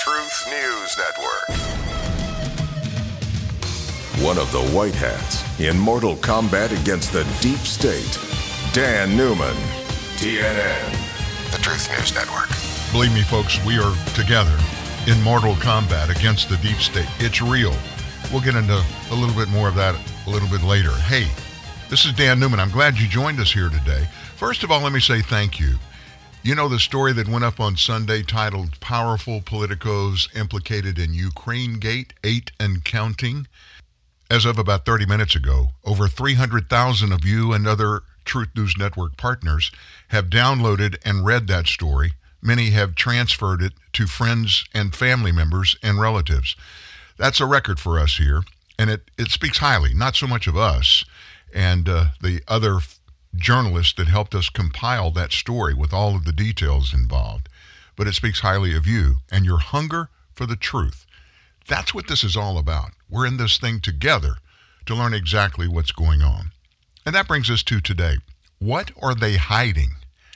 Truth News Network. One of the white hats in mortal combat against the deep state, Dan Newman, TNN, the Truth News Network. Believe me, folks, we are together in mortal combat against the deep state. It's real. We'll get into a little bit more of that a little bit later. Hey, this is Dan Newman. I'm glad you joined us here today. First of all, let me say thank you. You know the story that went up on Sunday titled Powerful Politicos Implicated in Ukraine Gate, 8 and Counting? As of about 30 minutes ago, over 300,000 of you and other Truth News Network partners have downloaded and read that story. Many have transferred it to friends and family members and relatives. That's a record for us here, and it speaks highly, not so much of us and the other journalists that helped us compile that story with all of the details involved, but it speaks highly of you and your hunger for the truth. That's what this is all about. We're in this thing together to learn exactly what's going on. And that brings us to today. What are they hiding?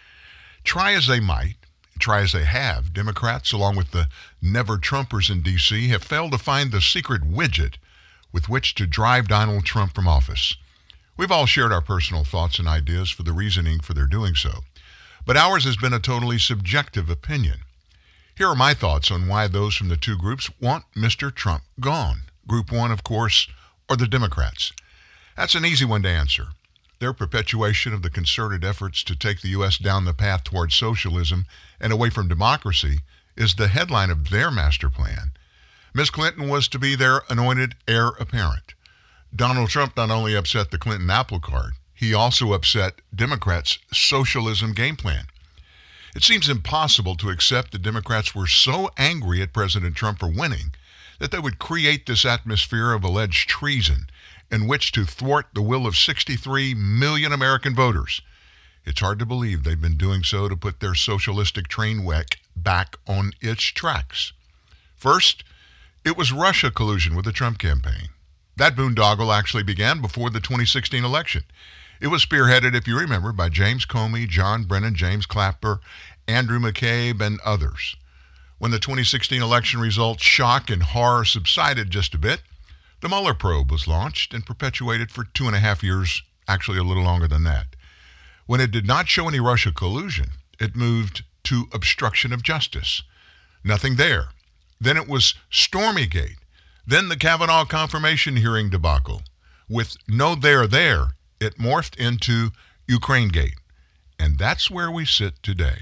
Try as they might, try as they have, Democrats, along with the never-Trumpers in D.C., have failed to find the secret widget with which to drive Donald Trump from office. We've all shared our personal thoughts and ideas for the reasoning for their doing so, but ours has been a totally subjective opinion. Here are my thoughts on why those from the two groups want Mr. Trump gone. Group one, of course, are the Democrats. That's an easy one to answer. Their perpetuation of the concerted efforts to take the U.S. down the path towards socialism and away from democracy is the headline of their master plan. Ms. Clinton was to be their anointed heir apparent. Donald Trump not only upset the Clinton apple cart, he also upset Democrats' socialism game plan. It seems impossible to accept the Democrats were so angry at President Trump for winning that they would create this atmosphere of alleged treason in which to thwart the will of 63 million American voters. It's hard to believe they've been doing so to put their socialistic train wreck back on its tracks. First, it was Russia collusion with the Trump campaign. That boondoggle actually began before the 2016 election. It was spearheaded, if you remember, by James Comey, John Brennan, James Clapper, Andrew McCabe, and others. When the 2016 election results shock and horror subsided just a bit, the Mueller probe was launched and perpetuated for 2.5 years, actually a little longer than that. When it did not show any Russia collusion, it moved to obstruction of justice. Nothing there. Then it was Stormygate. Then the Kavanaugh confirmation hearing debacle. With no there, it morphed into Ukrainegate. And that's where we sit today.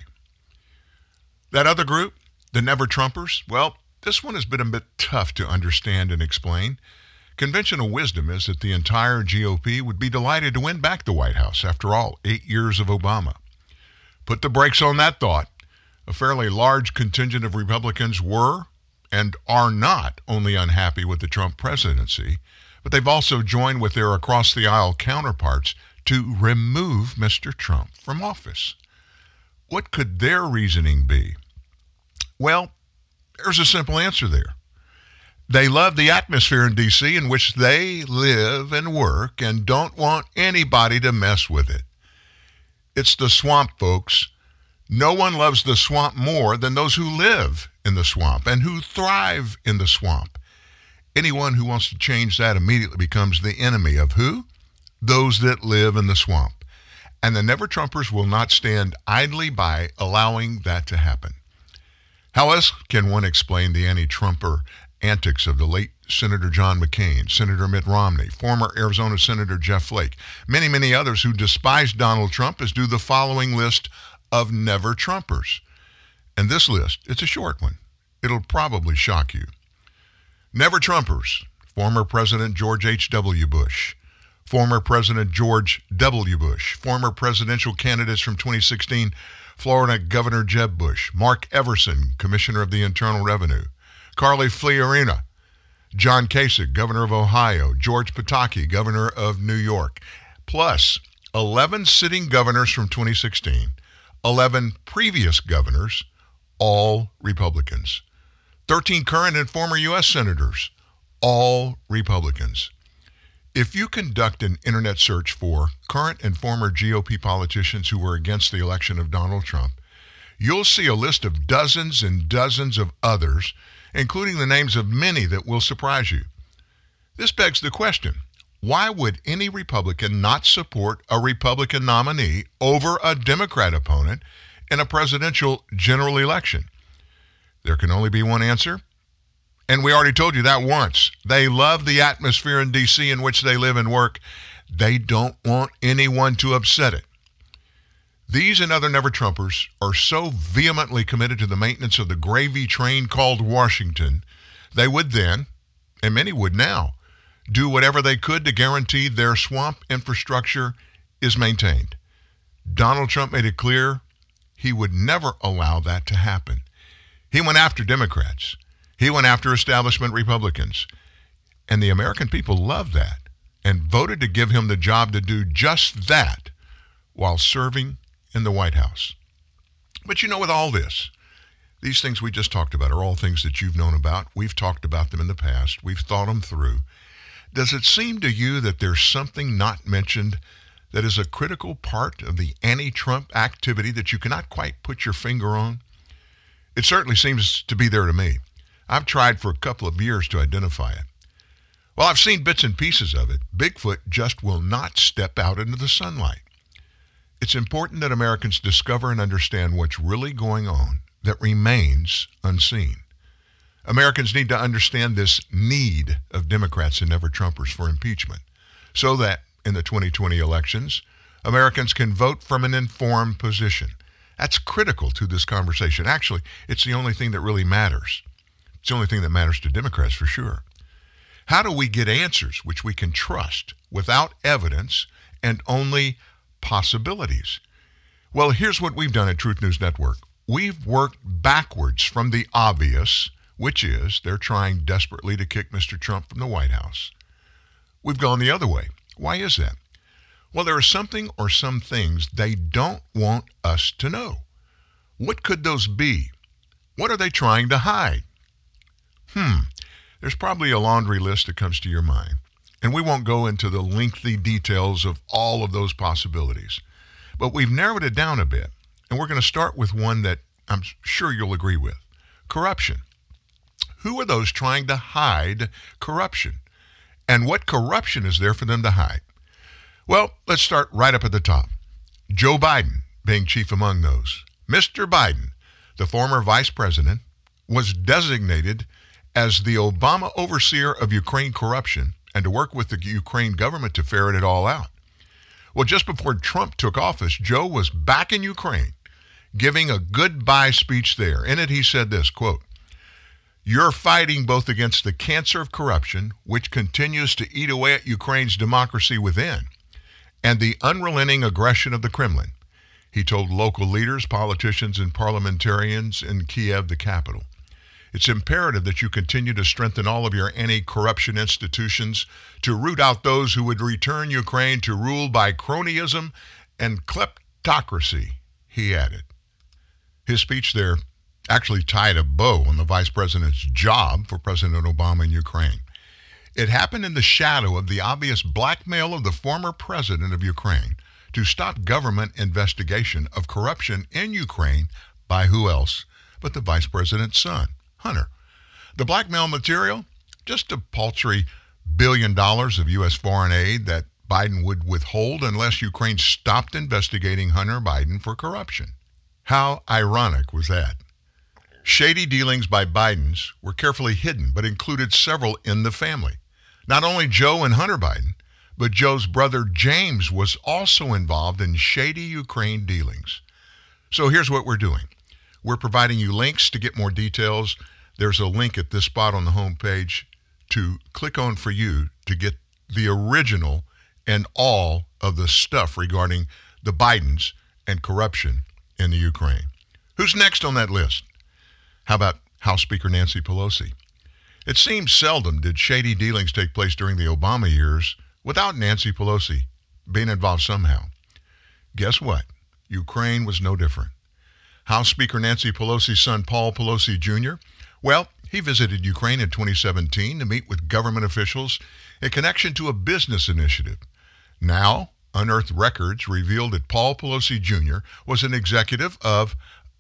That other group, the Never-Trumpers, well, this one has been a bit tough to understand and explain. Conventional wisdom is that the entire GOP would be delighted to win back the White House. After all, 8 years of Obama. Put the brakes on that thought. A fairly large contingent of Republicans were and are not only unhappy with the Trump presidency, but they've also joined with their across-the-aisle counterparts to remove Mr. Trump from office. What could their reasoning be? Well, there's a simple answer there. They love the atmosphere in D.C. in which they live and work and don't want anybody to mess with it. It's the swamp, folks. No one loves the swamp more than those who live in the swamp and who thrive in the swamp. Anyone who wants to change that immediately becomes the enemy of who? Those that live in the swamp. And the Never-Trumpers will not stand idly by allowing that to happen. How else can one explain the anti-Trumper antics of the late Senator John McCain, Senator Mitt Romney, former Arizona Senator Jeff Flake, many, many others who despise Donald Trump, as do the following list of Never-Trumpers. And this list, it's a short one. It'll probably shock you. Never-Trumpers: former President George H.W. Bush, former President George W. Bush, former presidential candidates from 2016, Florida Governor Jeb Bush, Mark Everson, Commissioner of the Internal Revenue, Carly Fiorina, John Kasich, Governor of Ohio, George Pataki, Governor of New York, plus 11 sitting governors from 2016, 11 previous governors, all Republicans. 13 current and former U.S. senators, all Republicans. If you conduct an internet search for current and former GOP politicians who were against the election of Donald Trump, you'll see a list of dozens and dozens of others, including the names of many that will surprise you. This begs the question, why would any Republican not support a Republican nominee over a Democrat opponent in a presidential general election? There can only be one answer, and we already told you that once. They love the atmosphere in D.C. in which they live and work. They don't want anyone to upset it. These and other never-Trumpers are so vehemently committed to the maintenance of the gravy train called Washington, they would then, and many would now, do whatever they could to guarantee their swamp infrastructure is maintained. Donald Trump made it clear he would never allow that to happen. He went after Democrats. He went after establishment Republicans. And the American people loved that and voted to give him the job to do just that while serving in the White House. But you know, with all this, these things we just talked about are all things that you've known about. We've talked about them in the past. We've thought them through. Does it seem to you that there's something not mentioned that is a critical part of the anti-Trump activity that you cannot quite put your finger on? It certainly seems to be there to me. I've tried for a couple of years to identify it. Well, I've seen bits and pieces of it. Bigfoot just will not step out into the sunlight. It's important that Americans discover and understand what's really going on that remains unseen. Americans need to understand this need of Democrats and never-Trumpers for impeachment so that in the 2020 elections, Americans can vote from an informed position. That's critical to this conversation. Actually, it's the only thing that really matters. It's the only thing that matters to Democrats for sure. How do we get answers which we can trust without evidence and only possibilities? Well, here's what we've done at Truth News Network. We've worked backwards from the obvious, which is they're trying desperately to kick Mr. Trump from the White House. We've gone the other way. Why is that? Well, there is something or some things they don't want us to know. What could those be? What are they trying to hide? There's probably a laundry list that comes to your mind, and we won't go into the lengthy details of all of those possibilities. But we've narrowed it down a bit, and we're going to start with one that I'm sure you'll agree with. Corruption. Who are those trying to hide corruption? And what corruption is there for them to hide? Well, let's start right up at the top. Joe Biden being chief among those. Mr. Biden, the former vice president, was designated as the Obama overseer of Ukraine corruption and to work with the Ukraine government to ferret it all out. Well, just before Trump took office, Joe was back in Ukraine giving a goodbye speech there. In it, he said this, quote, "You're fighting both against the cancer of corruption, which continues to eat away at Ukraine's democracy within, and the unrelenting aggression of the Kremlin," he told local leaders, politicians, and parliamentarians in Kiev, the capital. "It's imperative that you continue to strengthen all of your anti-corruption institutions to root out those who would return Ukraine to rule by cronyism and kleptocracy," he added. His speech there actually tied a bow on the vice president's job for President Obama in Ukraine. It happened in the shadow of the obvious blackmail of the former president of Ukraine to stop government investigation of corruption in Ukraine by who else but the vice president's son, Hunter. The blackmail material, just a paltry $1 billion of U.S. foreign aid that Biden would withhold unless Ukraine stopped investigating Hunter Biden for corruption. How ironic was that? Shady dealings by Bidens were carefully hidden, but included several in the family. Not only Joe and Hunter Biden, but Joe's brother James was also involved in shady Ukraine dealings. So here's what we're doing. We're providing you links to get more details. There's a link at this spot on the homepage to click on for you to get the original and all of the stuff regarding the Bidens and corruption in the Ukraine. Who's next on that list? How about House Speaker Nancy Pelosi? It seems seldom did shady dealings take place during the Obama years without Nancy Pelosi being involved somehow. Guess what? Ukraine was no different. House Speaker Nancy Pelosi's son, Paul Pelosi Jr., well, he visited Ukraine in 2017 to meet with government officials in connection to a business initiative. Now, unearthed records revealed that Paul Pelosi Jr. was an executive of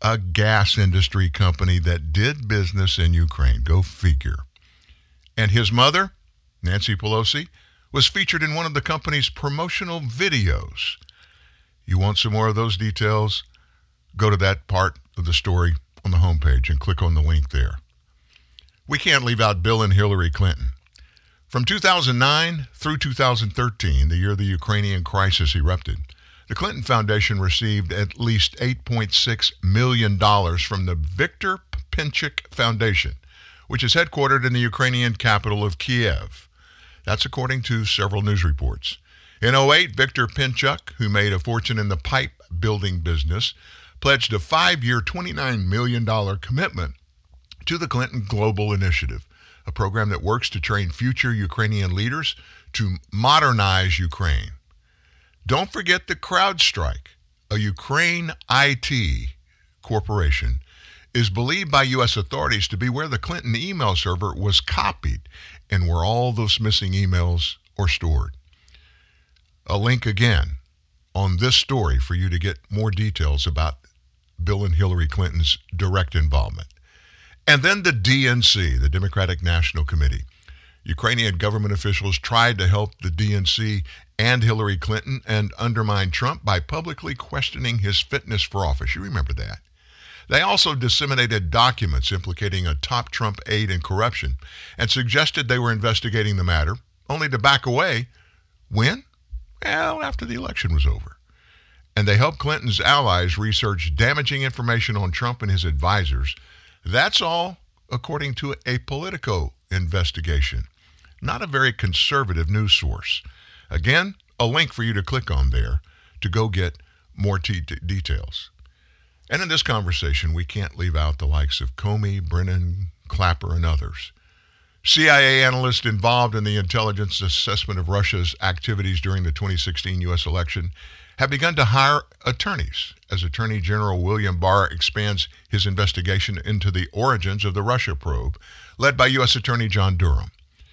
a gas industry company that did business in Ukraine. Go figure. And his mother, Nancy Pelosi, was featured in one of the company's promotional videos. You want some more of those details? Go to that part of the story on the homepage and click on the link there. We can't leave out Bill and Hillary Clinton. From 2009 through 2013, the year the Ukrainian crisis erupted, the Clinton Foundation received at least $8.6 million from the Viktor Pinchuk Foundation, which is headquartered in the Ukrainian capital of Kiev. That's according to several news reports. In 2008, Viktor Pinchuk, who made a fortune in the pipe building business, pledged a 5-year, $29 million commitment to the Clinton Global Initiative, a program that works to train future Ukrainian leaders to modernize Ukraine. Don't forget the CrowdStrike, a Ukraine IT corporation, is believed by U.S. authorities to be where the Clinton email server was copied and where all those missing emails are stored. A link again on this story for you to get more details about Bill and Hillary Clinton's direct involvement. And then the DNC, the Democratic National Committee. Ukrainian government officials tried to help the DNC and Hillary Clinton and undermine Trump by publicly questioning his fitness for office. You remember that. They also disseminated documents implicating a top Trump aide in corruption and suggested they were investigating the matter, only to back away. When? Well, after the election was over. And they helped Clinton's allies research damaging information on Trump and his advisors. That's all according to a Politico investigation. Not a very conservative news source. Again, a link for you to click on there to go get more details. And in this conversation, we can't leave out the likes of Comey, Brennan, Clapper, and others. CIA analysts involved in the intelligence assessment of Russia's activities during the 2016 U.S. election have begun to hire attorneys as Attorney General William Barr expands his investigation into the origins of the Russia probe led by U.S. Attorney John Durham.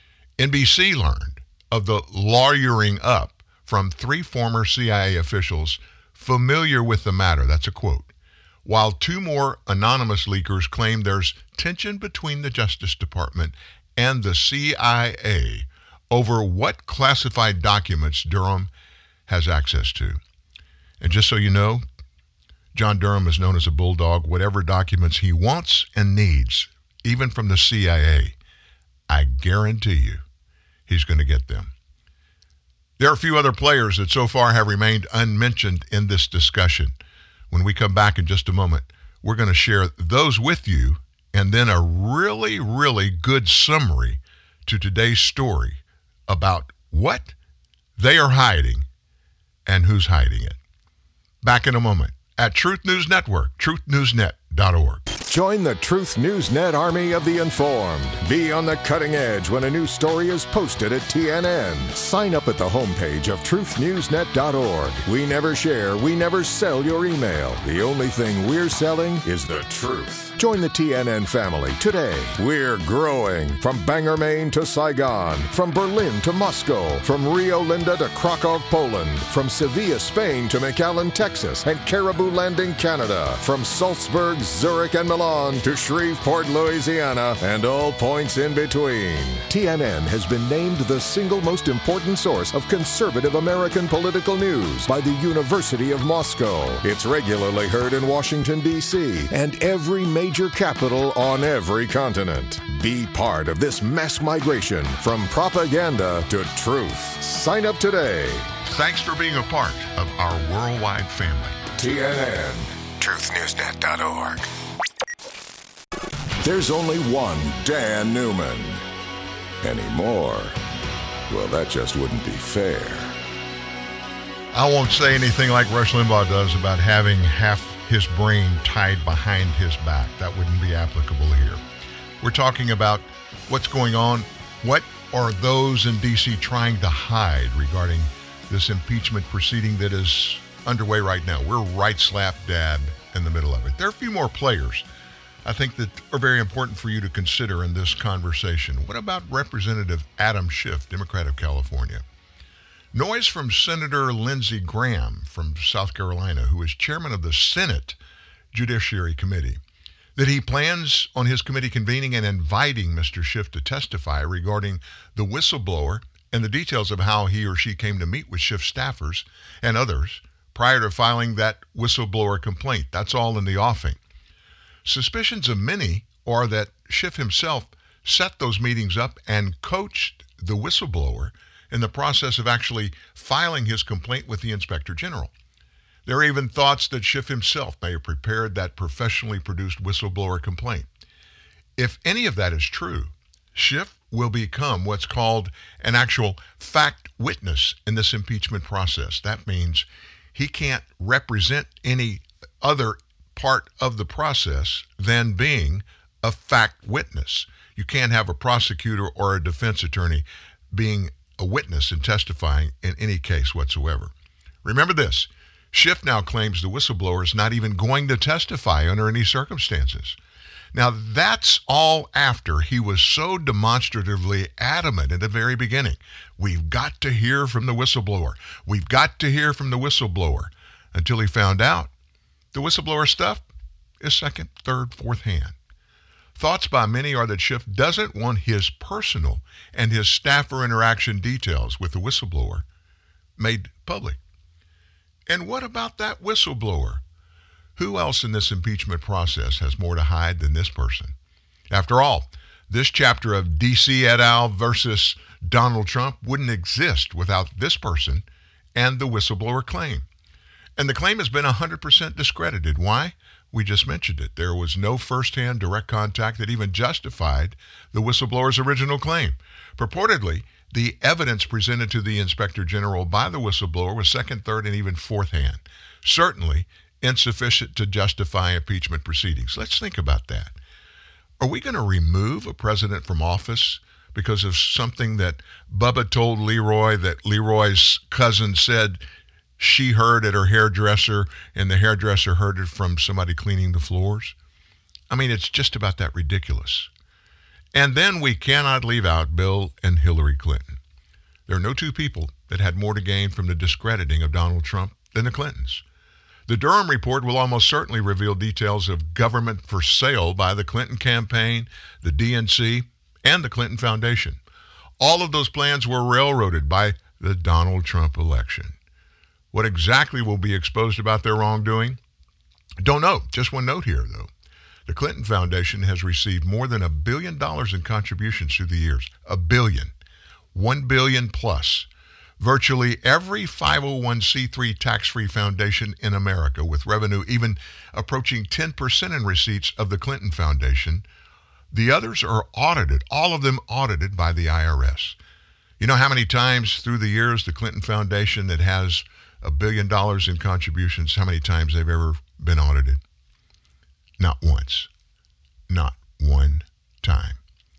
NBC learned of the lawyering up from 3 former CIA officials familiar with the matter. That's a quote. While 2 more anonymous leakers claim there's tension between the Justice Department and the CIA over what classified documents Durham has access to. And just so you know, John Durham is known as a bulldog. Whatever documents he wants and needs, even from the CIA, I guarantee you he's going to get them. There are a few other players that so far have remained unmentioned in this discussion. When we come back in just a moment, we're going to share those with you and then a really, really good summary to today's story about what they are hiding and who's hiding it. Back in a moment at Truth News Network, truthnewsnet.org. Join the Truth News Net army of the informed. Be on the cutting edge when a new story is posted at TNN. Sign up at the homepage of truthnewsnet.org. We never share, we never sell your email. The only thing we're selling is the truth. Join the TNN family today. We're growing from Bangor, Maine to Saigon, from Berlin to Moscow, from Rio Linda to Krakow, Poland, from Sevilla, Spain to McAllen, Texas, and Caribou Landing, Canada, from Salzburg, Zurich, and Milan to Shreveport, Louisiana, and all points in between. TNN has been named the single most important source of conservative American political news by the University of Moscow. It's regularly heard in Washington, D.C., and every major capital on every continent. Be part of this mass migration from propaganda to truth. Sign up today. Thanks for being a part of our worldwide family. TNN. TruthNewsNet.org. There's only one Dan Newman. Anymore, well, that just wouldn't be fair. I won't say anything like Rush Limbaugh does about having half his brain tied behind his back. That wouldn't be applicable here. We're talking about what's going on. What are those in D.C. trying to hide regarding this impeachment proceeding that is underway right now? We're right slap dab in the middle of it. There are a few more players I think that are very important for you to consider in this conversation. What about Representative Adam Schiff, Democrat of California? Noise from Senator Lindsey Graham from South Carolina, who is chairman of the Senate Judiciary Committee that he plans on his committee convening and inviting Mr. Schiff to testify regarding the whistleblower and the details of how he or she came to meet with Schiff staffers and others prior to filing that whistleblower complaint. That's all in the offing. Suspicions of many are that Schiff himself set those meetings up and coached the whistleblower in the process of actually filing his complaint with the Inspector General. There are even thoughts that Schiff himself may have prepared that professionally produced whistleblower complaint. If any of that is true, Schiff will become what's called an actual fact witness in this impeachment process. That means he can't represent any other part of the process than being a fact witness. You can't have a prosecutor or a defense attorney being a witness and testifying in any case whatsoever. Remember this, Schiff now claims the whistleblower is not even going to testify under any circumstances. Now, that's all after he was so demonstratively adamant at the very beginning. We've got to hear from the whistleblower. We've got to hear from the whistleblower, until he found out the whistleblower stuff is second, third, fourth hand. Thoughts by many are that Schiff doesn't want his personal and his staffer interaction details with the whistleblower made public. And what about that whistleblower? Who else in this impeachment process has more to hide than this person? After all, this chapter of DC et al. Versus Donald Trump wouldn't exist without this person and the whistleblower claim. And the claim has been 100% discredited. Why? We just mentioned it. There was no firsthand direct contact that even justified the whistleblower's original claim. Purportedly, the evidence presented to the Inspector General by the whistleblower was second, third, and even fourth hand. Certainly insufficient to justify impeachment proceedings. Let's think about that. Are we going to remove a president from office because of something that Bubba told Leroy that Leroy's cousin said she heard at her hairdresser and the hairdresser heard it from somebody cleaning the floors? I mean, it's just about that ridiculous. And then we cannot leave out Bill and Hillary Clinton. There are no two people that had more to gain from the discrediting of Donald Trump than the Clintons. The Durham report will almost certainly reveal details of government for sale by the Clinton campaign, the DNC, and the Clinton Foundation. All of those plans were railroaded by the Donald Trump election. What exactly will be exposed about their wrongdoing? Don't know. Just one note here, though. The Clinton Foundation has received more than $1 billion in contributions through the years. $1 billion. $1 billion plus. Virtually every 501c3 tax-free foundation in America, with revenue even approaching 10% in receipts of the Clinton Foundation. The others are audited, all of them audited by the IRS. You know how many times through the years the Clinton Foundation that has $1 billion in contributions, how many times they've ever been audited? Not once. Not one time.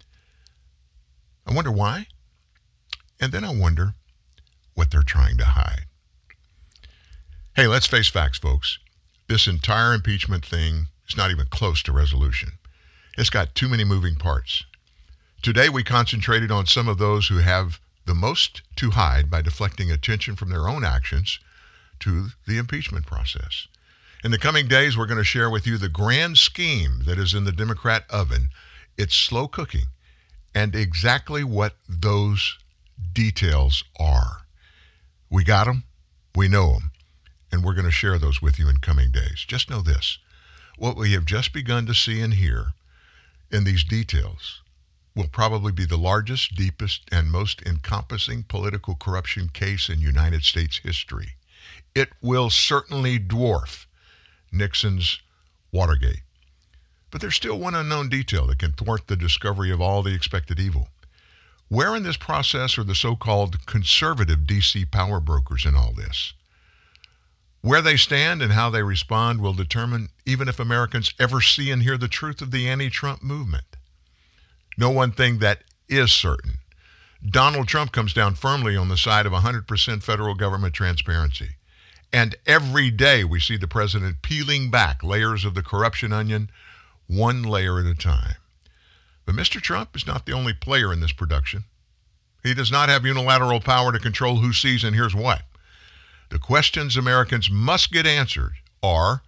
I wonder why. And then I wonder what they're trying to hide. Hey, let's face facts, folks. This entire impeachment thing is not even close to resolution. It's got too many moving parts. Today, we concentrated on some of those who have the most to hide by deflecting attention from their own actions to the impeachment process. In the coming days, we're going to share with you the grand scheme that is in the Democrat oven. It's slow cooking, and exactly what those details are. We got them, we know them, and we're going to share those with you in coming days. Just know this, what we have just begun to see and hear in these details will probably be the largest, deepest, and most encompassing political corruption case in United States history. It will certainly dwarf Nixon's Watergate. But there's still one unknown detail that can thwart the discovery of all the expected evil. Where in this process are the so-called conservative D.C. power brokers in all this? Where they stand and how they respond will determine even if Americans ever see and hear the truth of the anti-Trump movement. Know one thing that is certain. Donald Trump comes down firmly on the side of 100% federal government transparency. And every day we see the president peeling back layers of the corruption onion, one layer at a time. But Mr. Trump is not the only player in this production. He does not have unilateral power to control who sees and hears what. The questions Americans must get answered are,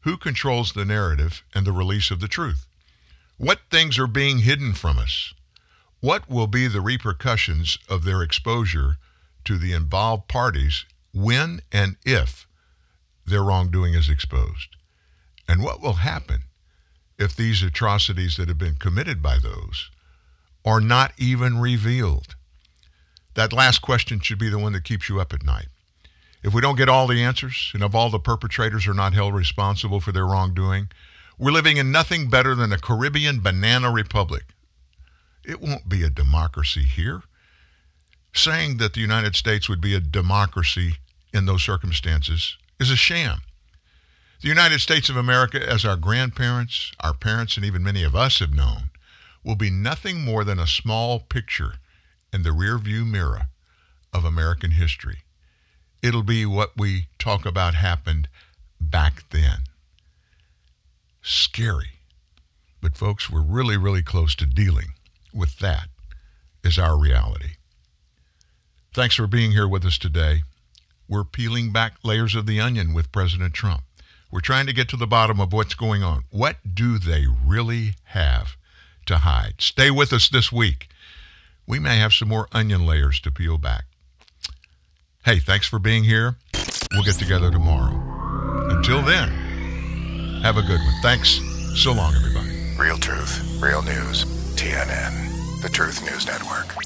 Who controls the narrative and the release of the truth? What things are being hidden from us? What will be the repercussions of their exposure to the involved parties when and if their wrongdoing is exposed? And what will happen if these atrocities that have been committed by those are not even revealed? That last question should be the one that keeps you up at night. If we don't get all the answers, and if all the perpetrators are not held responsible for their wrongdoing, we're living in nothing better than a Caribbean banana republic. It won't be a democracy here. Saying that the United States would be a democracy in those circumstances is a sham. The United States of America, as our grandparents, our parents, and even many of us have known, will be nothing more than a small picture in the rearview mirror of American history. It'll be what we talk about happened back then. Scary. But folks, we're really, really close to dealing with that as our reality. Thanks for being here with us today. We're peeling back layers of the onion with President Trump. We're trying to get to the bottom of what's going on. What do they really have to hide? Stay with us this week. We may have some more onion layers to peel back. Hey, thanks for being here. We'll get together tomorrow. Until then, have a good one. Thanks. So long, everybody. Real truth, real news. TNN, the Truth News Network.